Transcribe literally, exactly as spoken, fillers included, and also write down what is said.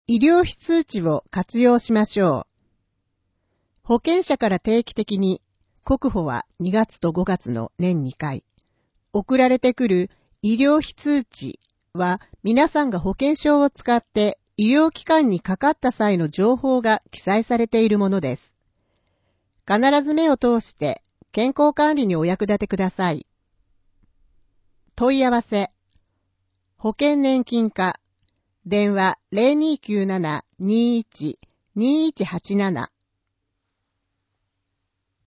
医療費通知を活用しましょう。保険者から定期的に、国保はにがつとごがつの年にかい、送られてくる医療費通知は皆さんが保険証を使って医療機関にかかった際の情報が記載されているものです。必ず目を通して健康管理にお役立てください。問い合わせ、保険年金課、電話 ゼロにーきゅうなな にーいち にーいちはちなな